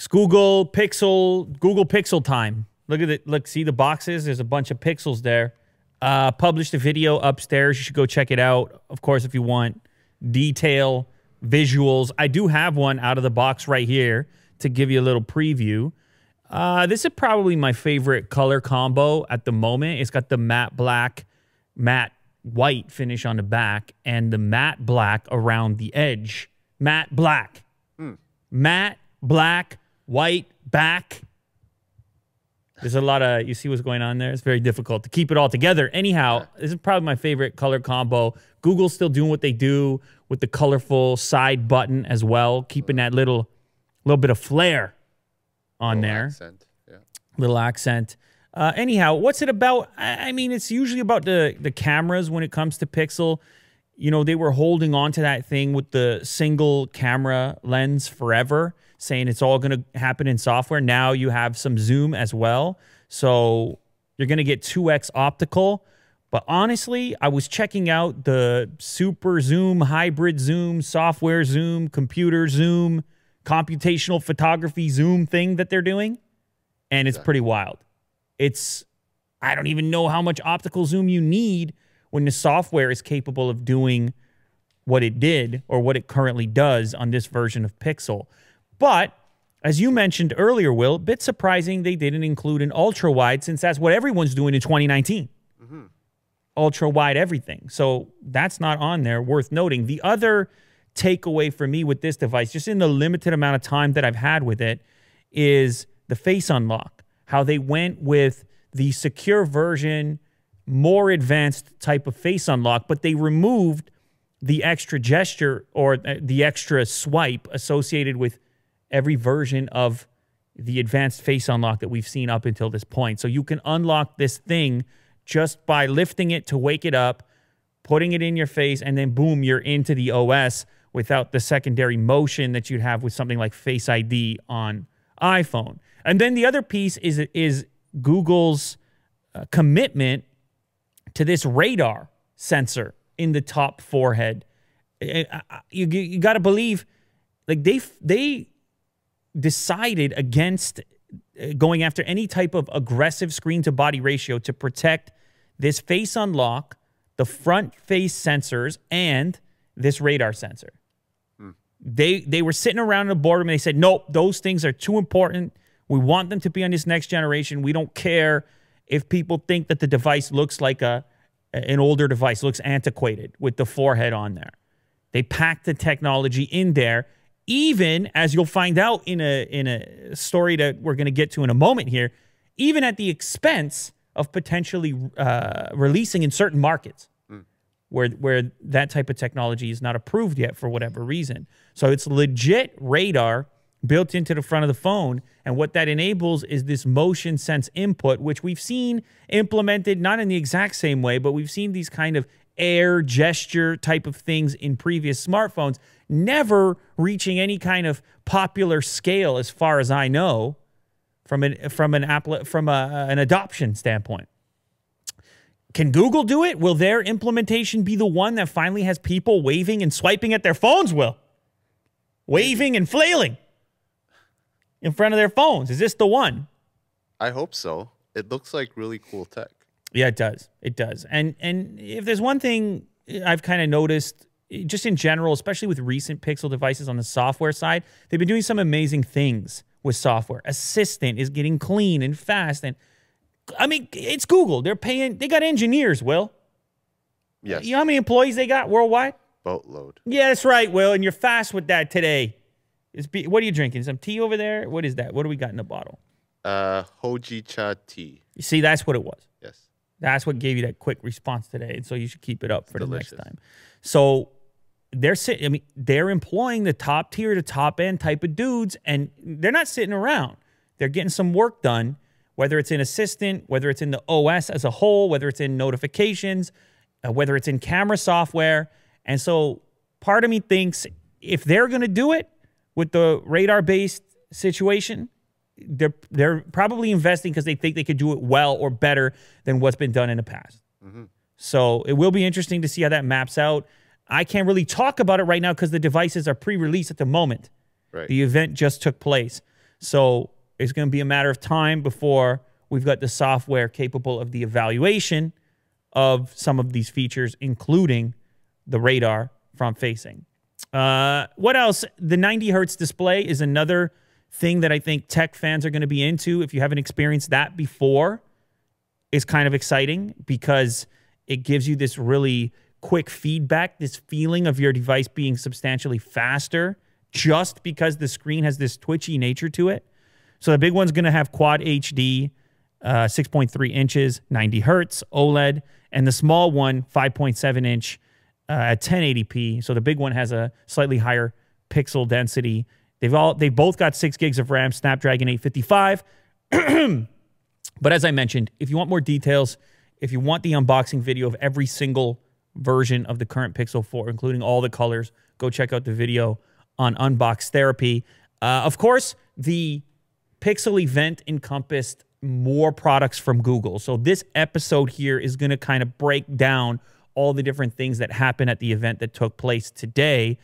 Google Pixel time. Look at it. Look, see the boxes? There's a bunch of pixels there. Published a video upstairs. You should go check it out. Of course, if you want detail, visuals. I do have one out of the box right here to give you a little preview. This is probably my favorite color combo at the moment. It's got the matte black, matte white finish on the back and the matte black around the edge. Matte black. Matte black, white back. There's a lot of, you see what's going on there? It's very difficult to keep it all together. Anyhow, this is probably my favorite color combo. Google's still doing what they do with the colorful side button as well, keeping that little bit of flair on there. Accent. Yeah. Little accent. Anyhow, what's it about? I mean, it's usually about the cameras when it comes to Pixel. You know, they were holding on to that thing with the single camera lens forever, saying it's all going to happen in software. Now you have some zoom as well. So you're going to get 2x optical. But honestly, I was checking out the super zoom, hybrid zoom, software zoom, computer zoom, computational photography zoom thing that they're doing. And it's pretty wild. I don't even know how much optical zoom you need when the software is capable of doing what it did or what it currently does on this version of Pixel. But as you mentioned earlier, Will, a bit surprising they didn't include an ultra wide since that's what everyone's doing in 2019. Ultra wide everything. So that's not on there. Worth noting. The other takeaway for me with this device, just in the limited amount of time that I've had with it, is the face unlock. How they went with the secure version, more advanced type of face unlock, but they removed the extra gesture or the extra swipe associated with every version of the advanced face unlock that we've seen up until this point. So you can unlock this thing just by lifting it to wake it up, putting it in your face, and then boom, you're into the OS without the secondary motion that you'd have with something like Face ID on iPhone. And then the other piece is Google's commitment to this radar sensor in the top forehead. You got to believe, like they decided against going after any type of aggressive screen-to-body ratio to protect this face unlock, the front face sensors, and this radar sensor. They were sitting around in the boardroom and they said, nope, those things are too important. We want them to be on this next generation. We don't care if people think that the device looks like an older device, looks antiquated with the forehead on there. They packed the technology in there, even as you'll find out in a story that we're going to get to in a moment here, even at the expense of potentially releasing in certain markets where that type of technology is not approved yet for whatever reason. So it's legit radar built into the front of the phone, and what that enables is this motion sense input, which we've seen implemented not in the exact same way, but we've seen these kind of air gesture type of things in previous smartphones, never reaching any kind of popular scale as far as I know from an adoption standpoint. Can Google do it? Will their implementation be the one that finally has people waving and swiping at their phones, Will? Waving and flailing in front of their phones. Is this the one? I hope so. It looks like really cool tech. Yeah, it does. It does. And if there's one thing I've kind of noticed, just in general, especially with recent Pixel devices on the software side, they've been doing some amazing things with software. Assistant is getting clean and fast. And I mean, it's Google. They got engineers, Will. Yes. You know how many employees they got worldwide? Boatload. Yeah, that's right, Will. And you're fast with that today. What are you drinking? Some tea over there? What is that? What do we got in the bottle? Hojicha tea. You see, that's what it was. Yes. That's what gave you that quick response today. And so you should keep it up for Delicious. the next time. So they're employing the top tier to top end type of dudes, and they're not sitting around. They're getting some work done, whether it's in Assistant, whether it's in the OS as a whole, whether it's in notifications, whether it's in camera software. And so part of me thinks if they're going to do it with the radar-based situation, they're probably investing because they think they could do it well or better than what's been done in the past. So it will be interesting to see how that maps out. I can't really talk about it right now because the devices are pre-released at the moment. Right. The event just took place. So it's going to be a matter of time before we've got the software capable of the evaluation of some of these features, including the radar front facing. What else? The 90 hertz display is another thing that I think tech fans are going to be into. If you haven't experienced that before, it's kind of exciting because it gives you this really quick feedback, this feeling of your device being substantially faster just because the screen has this twitchy nature to it. So the big one's going to have Quad HD, 6.3 inches, 90 hertz, OLED, and the small one, 5.7 inch at 1080p. So the big one has a slightly higher pixel density. They've both got 6 gigs of RAM, Snapdragon 855. But as I mentioned, if you want more details, if you want the unboxing video of every single version of the current Pixel 4, including all the colors, go check out the video on Unbox Therapy. Of course, the Pixel event encompassed more products from Google. So this episode here is going to kind of break down all the different things that happened at the event that took place today.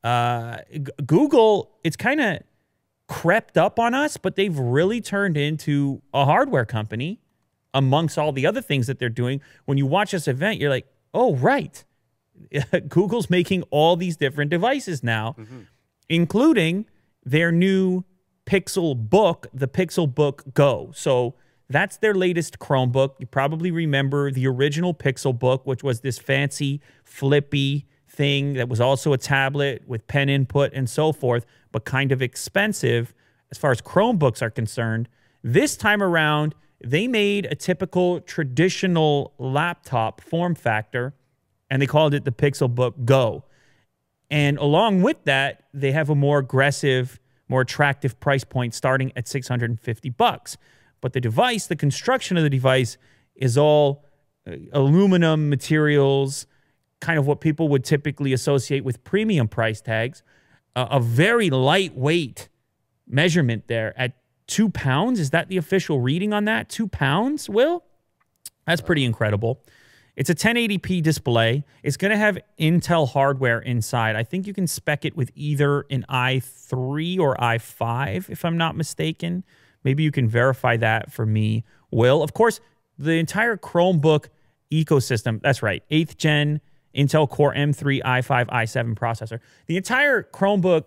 Google, it's kind of crept up on us, but they've really turned into a hardware company amongst all the other things that they're doing. When you watch this event, you're like, oh, right. Google's making all these different devices now, including their new Pixel Book, the Pixel Book Go. So that's their latest Chromebook. You probably remember the original Pixel Book, which was this fancy, flippy thing that was also a tablet with pen input and so forth, but kind of expensive as far as Chromebooks are concerned. This time around, they made a typical traditional laptop form factor, and they called it the Pixel Book Go. And along with that, they have a more aggressive, more attractive price point starting at $650. But the device, the construction of the device is all aluminum materials, kind of what people would typically associate with premium price tags. A very lightweight measurement there at 2 pounds. Is that the official reading on that? 2 pounds, Will? That's pretty incredible. It's a 1080p display. It's going to have Intel hardware inside. I think you can spec it with either an i3 or i5, if I'm not mistaken. Maybe you can verify that for me, Will. Of course, the entire Chromebook ecosystem, that's right, 8th gen Intel Core M3 i5 i7 processor. The entire Chromebook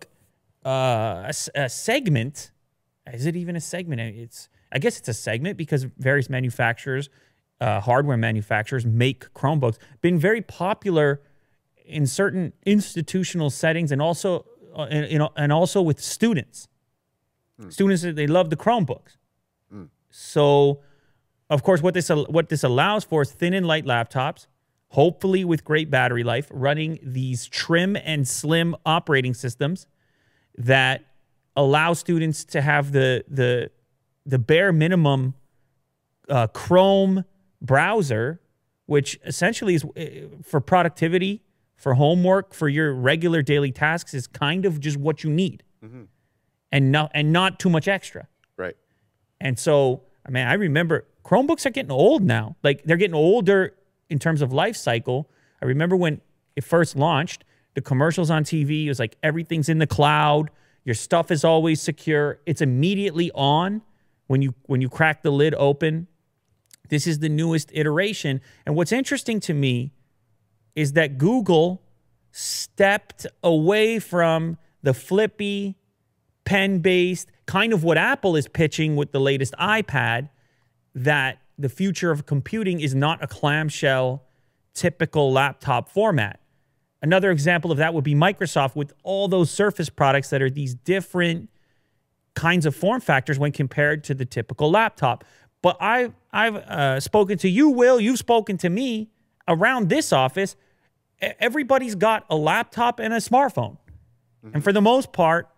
segment, is it even a segment? I guess it's a segment because various manufacturers, hardware manufacturers make Chromebooks, been very popular in certain institutional settings and also, and also with students. Students, they love the Chromebooks. So, of course, what this allows for is thin and light laptops, hopefully with great battery life, running these trim and slim operating systems that allow students to have the bare minimum Chrome browser, which essentially is for productivity, for homework, for your regular daily tasks, is kind of just what you need, and not too much extra. Right. And so, I mean, I remember Chromebooks are getting old now. Like, they're getting older in terms of life cycle. I remember when it first launched, the commercials on TV, it was like everything's in the cloud. Your stuff is always secure. It's immediately on when you crack the lid open. This is the newest iteration. And what's interesting to me is that Google stepped away from the flippy, pen-based, kind of what Apple is pitching with the latest iPad, that the future of computing is not a clamshell, typical laptop format. Another example of that would be Microsoft with all those Surface products that are these different kinds of form factors when compared to the typical laptop. But I've spoken to you, Will. You've spoken to me around this office. Everybody's got a laptop and a smartphone. And for the most part,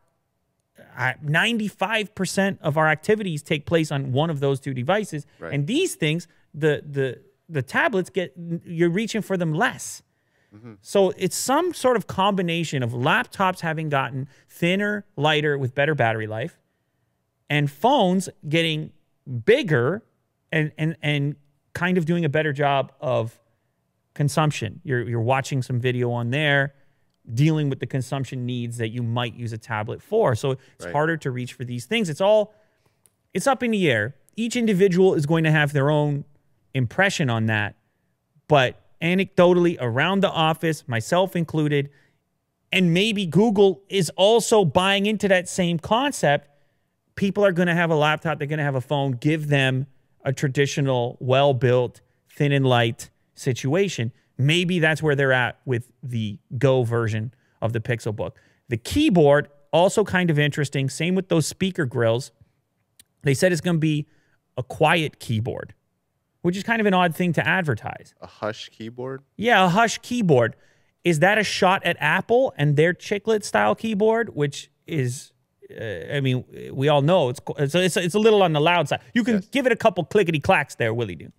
95% of our activities take place on one of those two devices. Right. And these things, the tablets, you're reaching for them less. So it's some sort of combination of laptops having gotten thinner, lighter, with better battery life, and phones getting bigger and kind of doing a better job of consumption. You're watching some video on there, dealing with the consumption needs that you might use a tablet for. So it's harder to reach for these things. It's up in the air. Each individual is going to have their own impression on that. But anecdotally, around the office, myself included, and maybe Google is also buying into that same concept. People are going to have a laptop. They're going to have a phone. Give them a traditional, well-built, thin and light situation. Maybe that's where they're at with the Go version of the Pixelbook. The keyboard, also kind of interesting. Same with those speaker grills. They said it's going to be a quiet keyboard, which is kind of an odd thing to advertise. A Hush keyboard? Yeah, a Hush keyboard. Is that a shot at Apple and their chiclet style keyboard, which is, I mean, we all know it's a little on the loud side. You can give it a couple clickety clacks there, Willie do.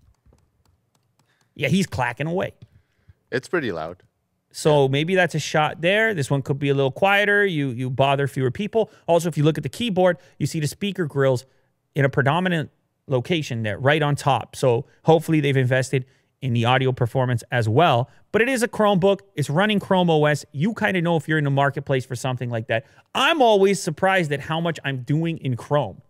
Yeah, he's clacking away. It's pretty loud. So maybe that's a shot there. This one could be a little quieter. You bother fewer people. Also, if you look at the keyboard, you see the speaker grills in a predominant location there, right on top. So hopefully they've invested in the audio performance as well. But it is a Chromebook. It's running Chrome OS. You kind of know if you're in the marketplace for something like that. I'm always surprised at how much I'm doing in Chrome.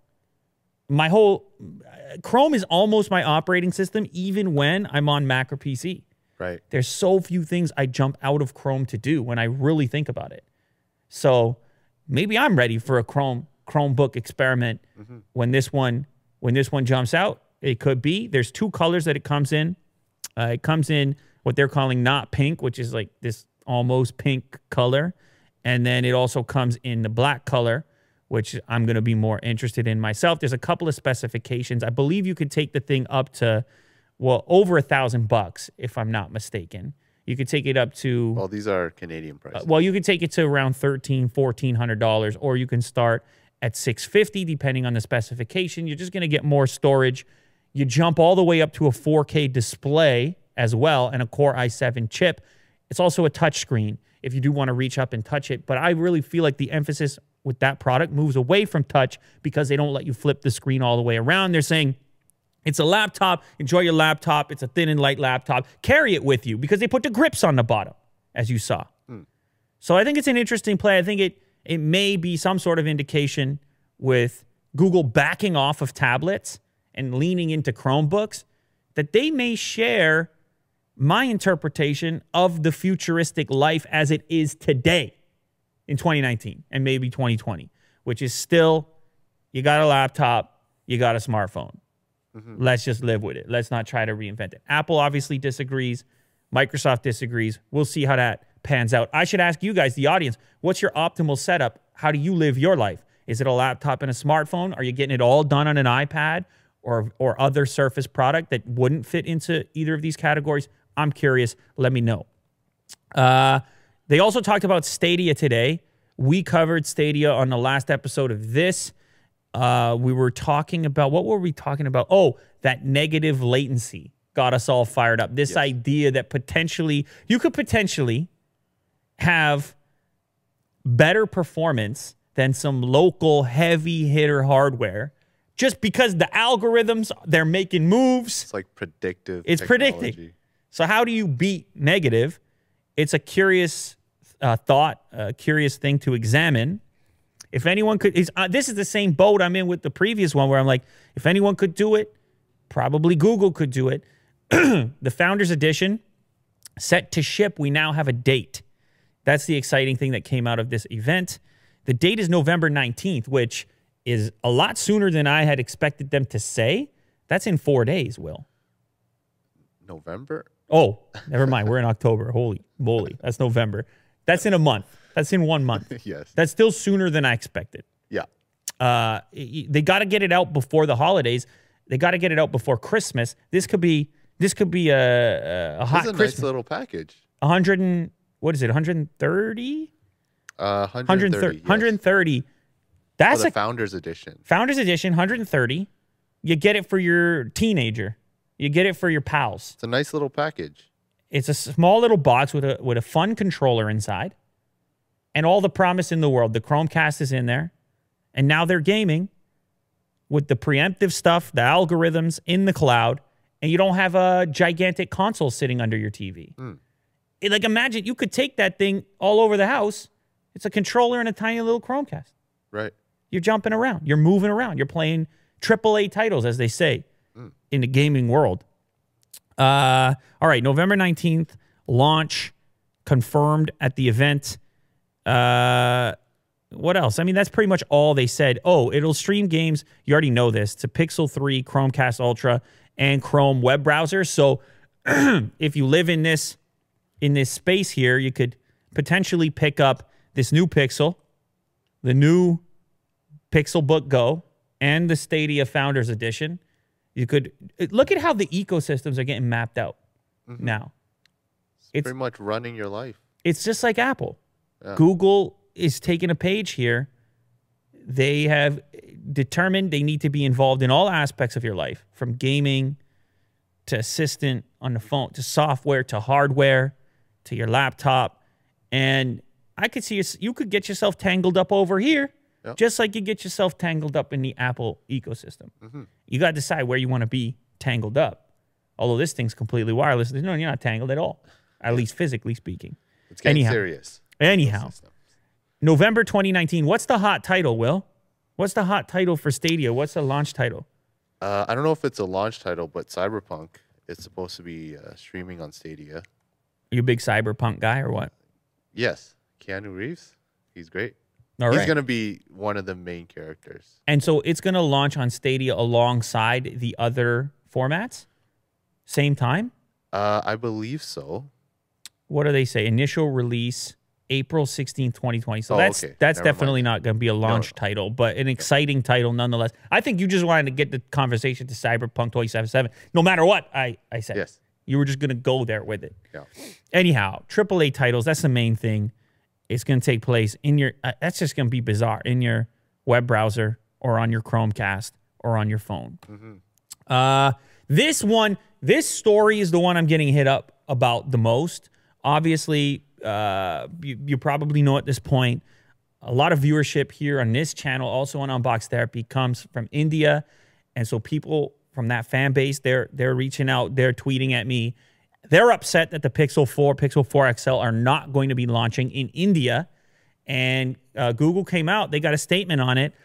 My whole Chrome is almost my operating system, even when I'm on Mac or PC. Right. There's so few things I jump out of Chrome to do when I really think about it. So maybe I'm ready for a Chromebook experiment when this one jumps out. It could be. There's two colors that it comes in. It comes in what they're calling not pink, which is like this almost pink color. And then it also comes in the black color, which I'm going to be more interested in myself. There's a couple of specifications. I believe you could take the thing up to, well, over $1,000, if I'm not mistaken. You could take it up to... Well, these are Canadian prices. Well, you could take it to around $1,300, $1,400, or you can start at $650, depending on the specification. You're just going to get more storage. You jump all the way up to a 4K display as well and a Core i7 chip. It's also a touchscreen if you do want to reach up and touch it. But I really feel like the emphasis with that product moves away from touch because they don't let you flip the screen all the way around. They're saying it's a laptop. Enjoy your laptop. It's a thin and light laptop. Carry it with you because they put the grips on the bottom, as you saw. So I think it's an interesting play. I think it may be some sort of indication with Google backing off of tablets and leaning into Chromebooks that they may share my interpretation of the futuristic life as it is today in 2019 and maybe 2020, which is still, you got a laptop, you got a smartphone. Let's just live with it. Let's not try to reinvent it. Apple obviously disagrees. Microsoft disagrees. We'll see how that pans out. I should ask you guys, the audience, what's your optimal setup? How do you live your life? Is it a laptop and a smartphone? Are you getting it all done on an iPad or other Surface product that wouldn't fit into either of these categories? I'm curious. Let me know. They also talked about Stadia today. We covered Stadia on the last episode of this. We were talking about, what were we talking about? Oh, that negative latency got us all fired up. This idea that you could potentially have better performance than some local heavy hitter hardware just because the algorithms, they're making moves. It's like predictive It's technology. predicting. So how do you beat negative? It's a curious thought, a curious thing to examine. If anyone could, this is the same boat I'm in with the previous one where I'm like, if anyone could do it, probably Google could do it. The Founders Edition, set to ship. We now have a date. That's the exciting thing that came out of this event. The date is November 19th, which is a lot sooner than I had expected them to say. That's in 4 days, Will. November? Oh, never mind. We're in October. Holy moly. That's November. That's in a month. That's in 1 month. Yes. That's still sooner than I expected. Yeah. They got to get it out before the holidays. They got to get it out before Christmas. This could be a hot It's a Christmas. nice little package. 100 and, what is it, 130? 130. Yes. 130. That's the a Founders Edition. Founders Edition, 130. You get it for your teenager. You get it for your pals. It's a nice little package. It's a small little box with a fun controller inside and all the promise in the world. The Chromecast is in there. And now they're gaming with the preemptive stuff, the algorithms in the cloud, and you don't have a gigantic console sitting under your TV. Like, imagine you could take that thing all over the house. It's a controller and a tiny little Chromecast. Right. You're jumping around. You're moving around. You're playing AAA titles, as they say, in the gaming world. All right, November 19th, launch confirmed at the event. What else? I mean, that's pretty much all they said. Oh, it'll stream games. You already know this, to Pixel 3, Chromecast Ultra, and Chrome web browser. So if you live in this space here, you could potentially pick up this new Pixel, the new Pixelbook Go, and the Stadia Founders Edition. You could look at how the ecosystems are getting mapped out now. It's pretty much running your life. It's just like Apple. Yeah. Google is taking a page here. They have determined they need to be involved in all aspects of your life, from gaming to assistant on the phone, to software, to hardware, to your laptop. And I could see you could get yourself tangled up over here, just like you get yourself tangled up in the Apple ecosystem. You got to decide where you want to be tangled up. Although this thing's completely wireless. No, you're not tangled at all, at least physically speaking. It's getting serious. Anyhow, November 2019. What's the hot title, Will? What's the hot title for Stadia? What's the launch title? I don't know if it's a launch title, but Cyberpunk is supposed to be streaming on Stadia. Are you a big Cyberpunk guy or what? Yes. Keanu Reeves. He's great. All He's right. going to be one of the main characters. And so it's going to launch on Stadia alongside the other formats? Same time? I believe so. What do they say? Initial release, April 16th, 2020. So that's okay. that's Never definitely mind. not going to be a launch title, but an exciting title nonetheless. I think you just wanted to get the conversation to Cyberpunk 2077. No matter what I said. Yes. You were just going to go there with it. Yeah. Anyhow, AAA titles, that's the main thing. It's going to take place in your, that's just going to be bizarre, in your web browser or on your Chromecast or on your phone. This story is the one I'm getting hit up about the most. Obviously, you probably know at this point, a lot of viewership here on this channel, also on Unbox Therapy, comes from India. And so people from that fan base, they're reaching out, they're tweeting at me. They're upset that the Pixel 4, Pixel 4 XL are not going to be launching in India. And Google came out, they got a statement on it.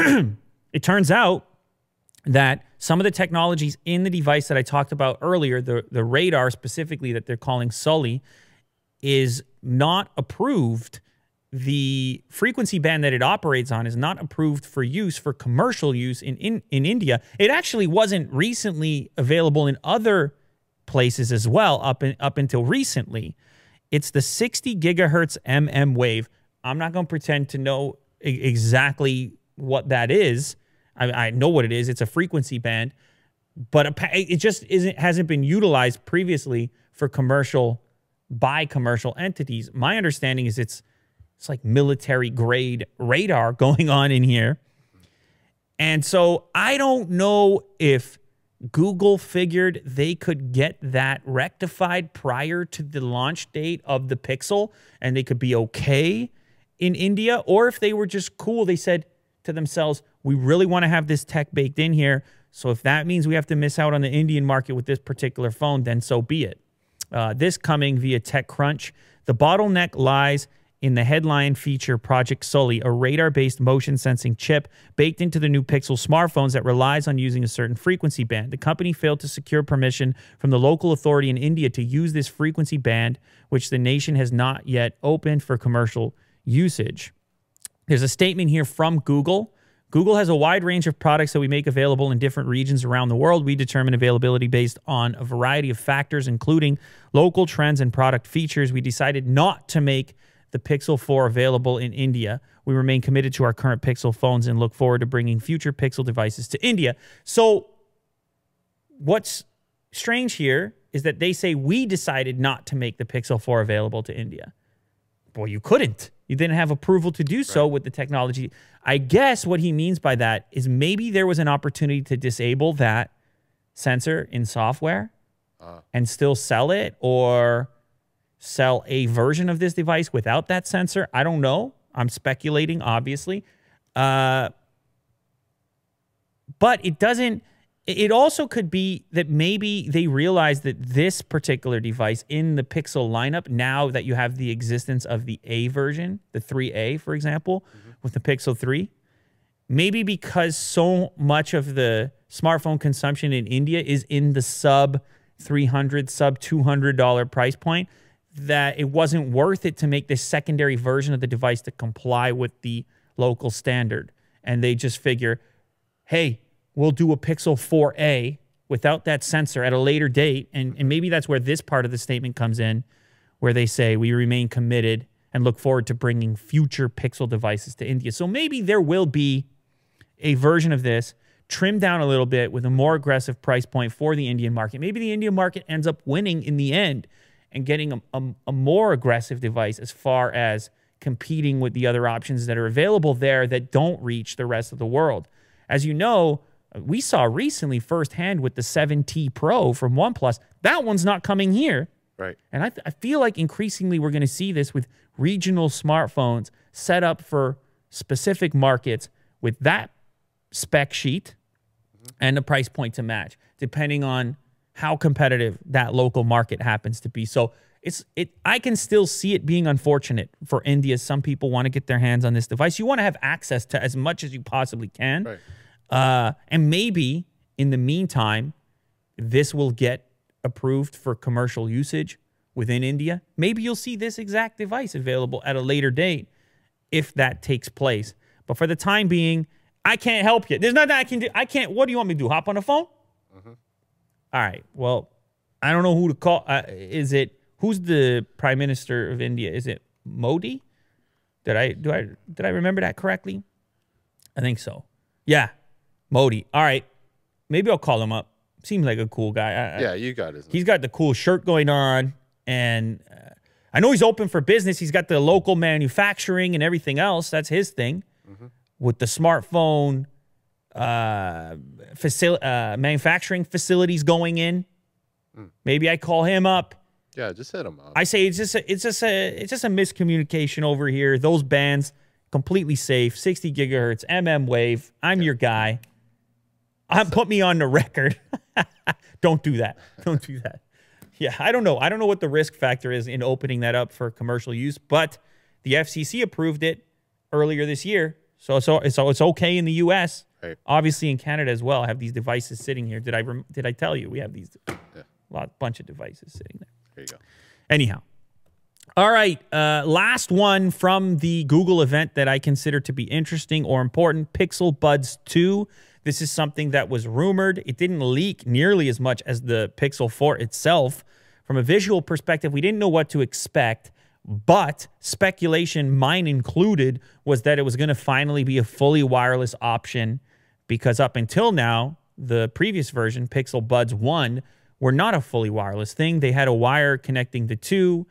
It turns out that some of the technologies in the device that I talked about earlier, the radar specifically that they're calling Sully, is not approved. The frequency band that it operates on is not approved for use, for commercial use in India. It actually wasn't recently available in other places as well, up until recently. It's the 60 gigahertz wave. I'm not going to pretend to know exactly what that is. I know what it is. It's a frequency band, but it just hasn't been utilized previously for commercial entities. My understanding is it's like military grade radar going on in here. And so I don't know if Google figured they could get that rectified prior to the launch date of the Pixel and they could be okay in India, or if they were just cool. They said to themselves, we really want to have this tech baked in here. So if that means we have to miss out on the Indian market with this particular phone, then so be it. This coming via TechCrunch. The bottleneck lies in the headline feature Project Sully, a radar-based motion sensing chip baked into the new Pixel smartphones that relies on using a certain frequency band. The company failed to secure permission from the local authority in India to use this frequency band, which the nation has not yet opened for commercial usage. There's a statement here from Google. Google has a wide range of products that we make available in different regions around the world. We determine availability based on a variety of factors, including local trends and product features. We decided not to make the Pixel 4 available in India. We remain committed to our current Pixel phones and look forward to bringing future Pixel devices to India. So what's strange here is that they say we decided not to make the Pixel 4 available to India. Well, you couldn't. You didn't have approval to do so with the technology. I guess what he means by that is maybe there was an opportunity to disable that sensor in software and still sell it, or sell a version of this device without that sensor. I don't know. I'm speculating, obviously. But it doesn't It also could be that maybe they realize that this particular device in the Pixel lineup, now that you have the existence of the A version, the 3A, for example, with the Pixel 3, maybe because so much of the smartphone consumption in India is in the sub $300, sub $200 price point, that it wasn't worth it to make this secondary version of the device to comply with the local standard. And they just figure, hey, we'll do a Pixel 4a without that sensor at a later date. And maybe that's where this part of the statement comes in, where they say we remain committed and look forward to bringing future Pixel devices to India. So maybe there will be a version of this trimmed down a little bit with a more aggressive price point for the Indian market. Maybe the Indian market ends up winning in the end and getting a more aggressive device as far as competing with the other options that are available there that don't reach the rest of the world. As you know, we saw recently firsthand with the 7T Pro from OnePlus, that one's not coming here. Right. And I feel like increasingly we're going to see this with regional smartphones set up for specific markets with that spec sheet and the price point to match, depending on how competitive that local market happens to be. So I can still see it being unfortunate for India. Some people want to get their hands on this device. You want to have access to as much as you possibly can. Right. And maybe in the meantime, this will get approved for commercial usage within India. Maybe you'll see this exact device available at a later date if that takes place. But for the time being, I can't help you. There's nothing I can do. What do you want me to do? Hop on the phone? All right. Well, I don't know who to call. Who's the Prime Minister of India? Is it Modi? Did I remember that correctly? I think so. Yeah. Modi. All right. Maybe I'll call him up. Seems like a cool guy. Yeah, you got it. He's got the cool shirt going on, and I know he's open for business. He's got the local manufacturing and everything else. That's his thing. With the smartphone manufacturing facilities going in, maybe I call him up. Yeah, just hit him up. I say it's just a miscommunication over here. Those bands completely safe. 60 gigahertz, wave. I'm your guy. Put me on the record. Don't do that. Don't do that. Yeah, I don't know. I don't know what the risk factor is in opening that up for commercial use, but the FCC approved it earlier this year. So it's okay in the U.S. Right. Obviously in Canada as well. I have these devices sitting here. Did I tell you we have these bunch of devices sitting there? There you go. Anyhow. All right. Last one from the Google event that I consider to be interesting or important, Pixel Buds 2. This is something that was rumored. It didn't leak nearly as much as the Pixel 4 itself. From a visual perspective, we didn't know what to expect, but speculation, mine included, was that it was going to finally be a fully wireless option, because up until now, the previous version, Pixel Buds 1, were not a fully wireless thing. They had a wire connecting the two.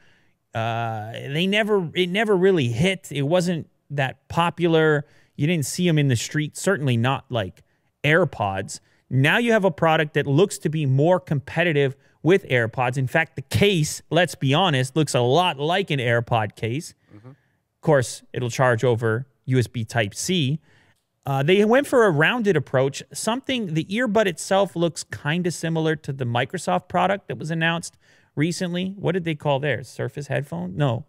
It never really hit. It wasn't that popular. You didn't see them in the street, certainly not like AirPods. Now you have a product that looks to be more competitive with AirPods. In fact, the case, let's be honest, looks a lot like an AirPod case. Of course, it'll charge over USB Type-C. They went for a rounded approach. The earbud itself looks kind of similar to the Microsoft product that was announced recently. What did they call theirs? Surface headphone? No.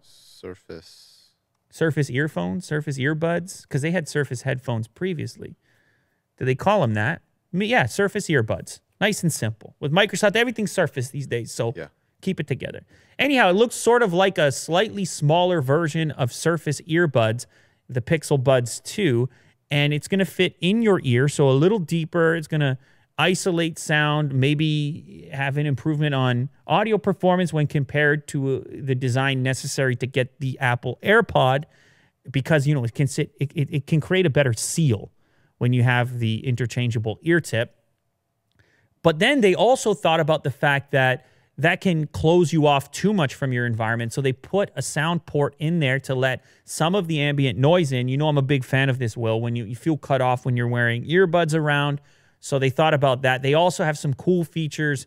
Surface earphones? Surface earbuds? Because they had Surface headphones previously. Did they call them that? Yeah, Surface earbuds. Nice and simple. With Microsoft, everything's Surface these days, so keep it together. Anyhow, it looks sort of like a slightly smaller version of Surface earbuds, the Pixel Buds 2, and it's going to fit in your ear, so a little deeper. It's going to isolate sound, maybe have an improvement on audio performance when compared to the design necessary to get the Apple AirPod, because it can create a better seal when you have the interchangeable ear tip. But then they also thought about the fact that can close you off too much from your environment. So they put a sound port in there to let some of the ambient noise in. You know I'm a big fan of this, Will, when you feel cut off when you're wearing earbuds around. So they thought about that. They also have some cool features.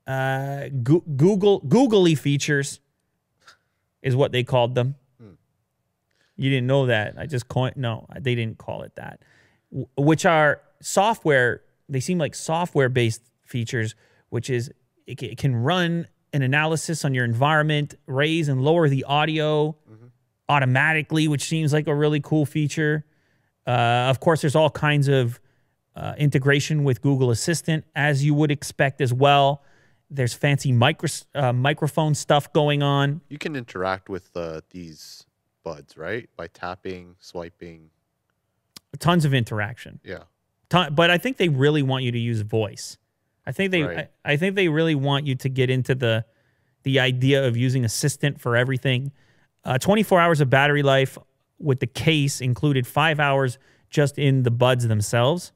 Googly features is what they called them. You didn't know that. No, they didn't call it that. Which are software they seem like software-based features, which is it can run an analysis on your environment, raise and lower the audio automatically, which seems like a really cool feature. Of course, there's all kinds of integration with Google Assistant, as you would expect as well. There's fancy microphone stuff going on. You can interact with these buds, right? By tapping, swiping. Tons of interaction. Yeah. But I think they really want you to use voice. I think they really want you to get into the idea of using Assistant for everything. 24 hours of battery life with the case included 5 hours just in the buds themselves.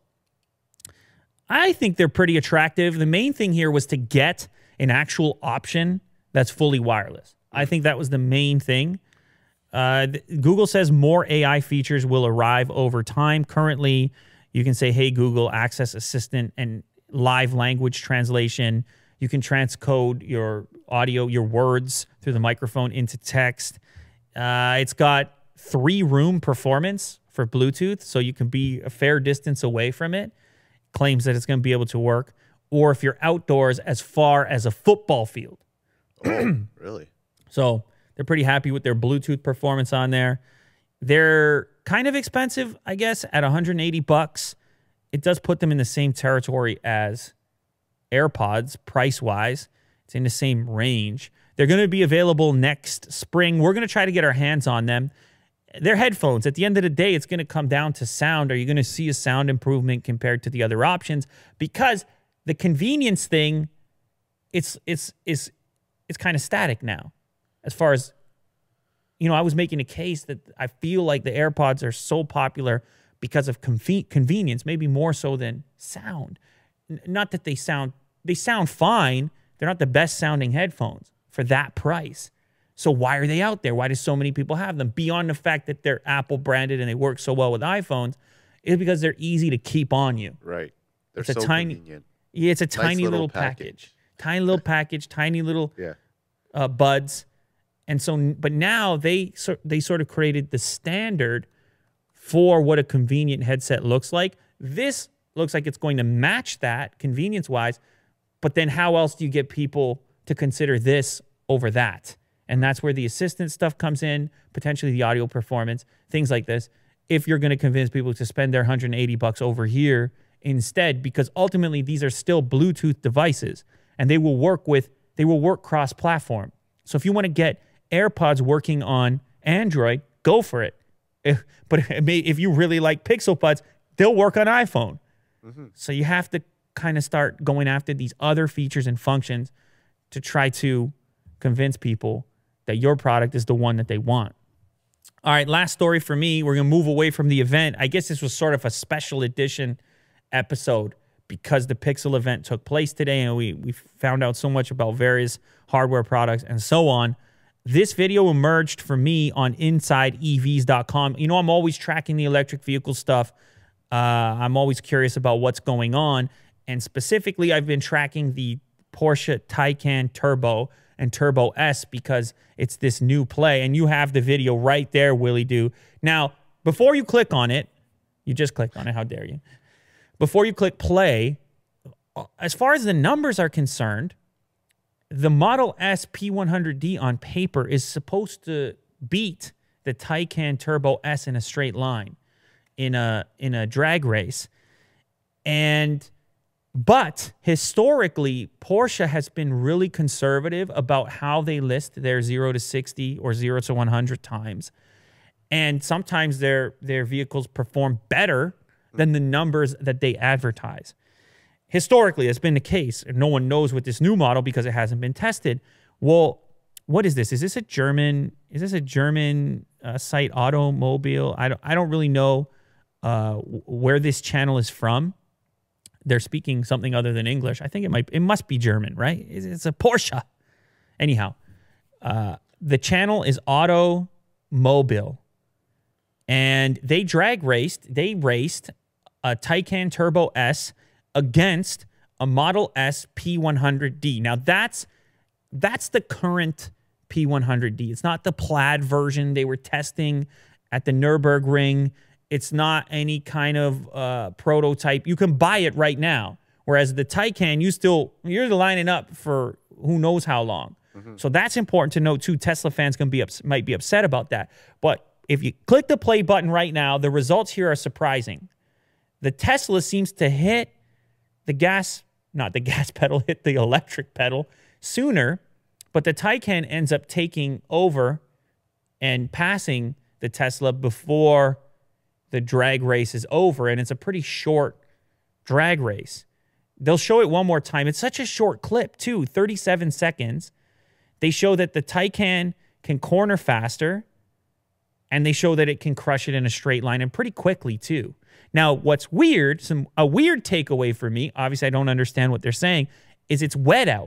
I think they're pretty attractive. The main thing here was to get an actual option that's fully wireless. I think that was the main thing. Google says more AI features will arrive over time. Currently, you can say, hey, Google, access Assistant and live language translation. You can transcode your audio, your words through the microphone into text. It's got 3-room performance for Bluetooth, so you can be a fair distance away from it. Claims that it's going to be able to work. Or if you're outdoors, as far as a football field. Oh, really? So they're pretty happy with their Bluetooth performance on there. They're kind of expensive, I guess, at $180. It does put them in the same territory as AirPods, price-wise. It's in the same range. They're going to be available next spring. We're going to try to get our hands on them. They're headphones. At the end of the day, it's going to come down to sound. Are you going to see a sound improvement compared to the other options? Because the convenience thing, it's kind of static now. As far as, I was making a case that I feel like the AirPods are so popular because of convenience, maybe more so than sound. Not that they sound fine. They're not the best sounding headphones for that price. So why are they out there? Why do so many people have them? Beyond the fact that they're Apple branded and they work so well with iPhones, it's because they're easy to keep on you. Right. They're so convenient. Yeah, it's a tiny little package. Tiny little package, tiny little buds. And so, but now they sort of created the standard for what a convenient headset looks like. This looks like it's going to match that convenience-wise, but then how else do you get people to consider this over that? And that's where the assistant stuff comes in, potentially the audio performance, things like this. If you're going to convince people to spend their $180 over here instead, because ultimately these are still Bluetooth devices and they will work cross-platform. So if you want to get AirPods working on Android, go for it. But if you really like Pixel Buds, they'll work on iPhone. Mm-hmm. So you have to kind of start going after these other features and functions to try to convince people that your product is the one that they want. All right, last story for me. We're going to move away from the event. I guess this was sort of a special edition episode because the Pixel event took place today and we found out so much about various hardware products and so on. This video emerged for me on InsideEVs.com. I'm always tracking the electric vehicle stuff. I'm always curious about what's going on. And specifically, I've been tracking the Porsche Taycan Turbo and Turbo S because it's this new play. And you have the video right there, Willie Do. Now, before you click on it, you just clicked on it. How dare you? Before you click play, as far as the numbers are concerned, the Model S P100D on paper is supposed to beat the Taycan Turbo S in a straight line in a drag race. But historically, Porsche has been really conservative about how they list their 0 to 60 or 0 to 100 times. And sometimes their vehicles perform better than the numbers that they advertise. Historically, it's been the case. No one knows with this new model because it hasn't been tested. Well, what is this? Is this a German site, Automobile? I don't really know where this channel is from. They're speaking something other than English. I think it must be German, right? It's a Porsche. Anyhow, the channel is Automobile. And they raced a Taycan Turbo S against a Model S P100D. Now that's the current P100D. It's not the plaid version they were testing at the Nürburgring It's not any kind of prototype. You can buy it right now. Whereas the Taycan, you're lining up for who knows how long. So that's important to note too. Tesla fans might be upset about that. But if you click the play button right now, the results here are surprising. The Tesla seems to hit the not the gas pedal, hit the electric pedal sooner, but the Taycan ends up taking over and passing the Tesla before the drag race is over, and it's a pretty short drag race. They'll show it one more time. It's such a short clip, too, 37 seconds. They show that the Taycan can corner faster, and they show that it can crush it in a straight line and pretty quickly, too. Now, what's weird, a weird takeaway for me, obviously I don't understand what they're saying, is it's wet out.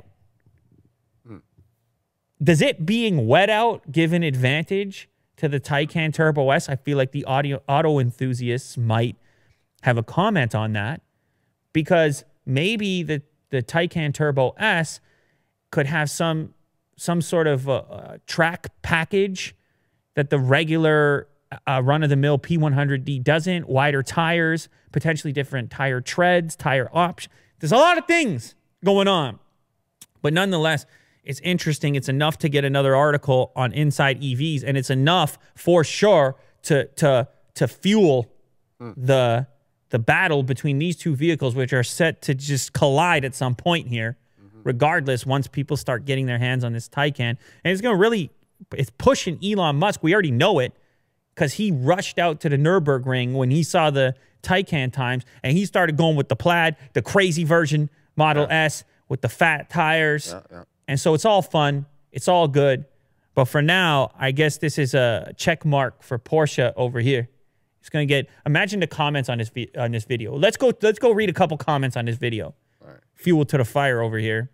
Does it being wet out give an advantage to the Taycan Turbo S? I feel like the auto enthusiasts might have a comment on that, because maybe the Taycan Turbo S could have some sort of track package that the regular run-of-the-mill P100D doesn't. Wider tires, potentially different tire treads, tire options. There's a lot of things going on. But nonetheless, it's interesting. It's enough to get another article on Inside EVs, and it's enough for sure to fuel the battle between these two vehicles, which are set to just collide at some point here, regardless, once people start getting their hands on this Taycan. And it's going to really, it's pushing Elon Musk. We already know it, because he rushed out to the Nürburgring when he saw the Taycan times, and he started going with the Plaid, the crazy version Model S with the fat tires. And so it's all fun. It's all good. But for now, I guess this is a check mark for Porsche over here. It's going to get, imagine the comments on this video. Let's go read a couple comments on this video. All right. Fuel to the fire over here.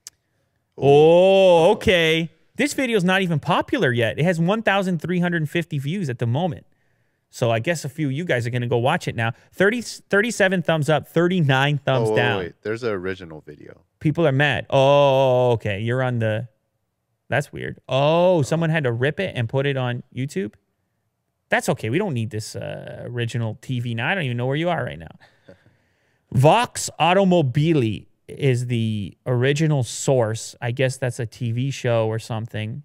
Oh, okay. This video is not even popular yet. It has 1,350 views at the moment. So I guess a few of you guys are going to go watch it now. 37 thumbs up, 39 thumbs down. Wait. There's an original video. People are mad. Oh, okay. You're on the... That's weird. Oh, someone had to rip it and put it on YouTube? That's okay. We don't need this original TV now. I don't even know where you are right now. Vox Automobili is the original source. I guess that's a TV show or something.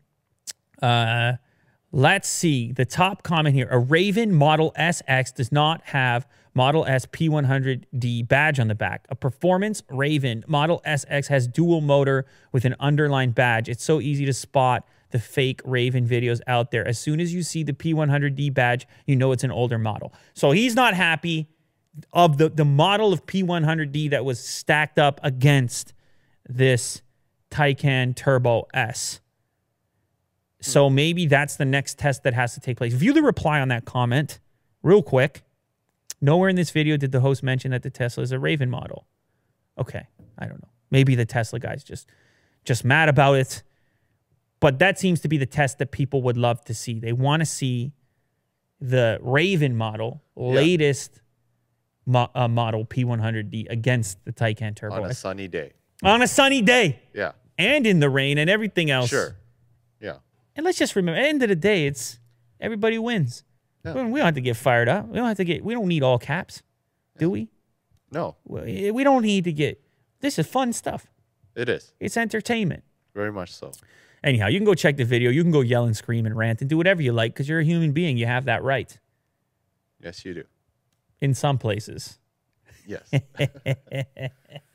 Let's see. The top comment here. A Raven Model SX does not have Model S P100D badge on the back. A performance Raven Model SX has dual motor with an underlined badge. It's so easy to spot the fake Raven videos out there. As soon as you see the P100D badge, you know it's an older model. So he's not happy of the model of P100D that was stacked up against this Taycan Turbo S. So maybe that's the next test that has to take place. View the reply on that comment real quick. Nowhere in this video did the host mention that the Tesla is a Raven model. Okay, I don't know. Maybe the Tesla guy's just mad about it. But that seems to be the test that people would love to see. They want to see the Raven model, latest model P100D against the Taycan Turbo. On a sunny day. On a sunny day. Yeah. And in the rain and everything else. Sure. Yeah. And let's just remember, at the end of the day, it's everybody wins. Yeah. We don't have to get fired up. We don't need all caps, do we? No. We don't need to get, this is fun stuff. It is. It's entertainment. Very much so. Anyhow, you can go check the video. You can go yell and scream and rant and do whatever you like, because you're a human being. You have that right. Yes, you do. In some places. Yes.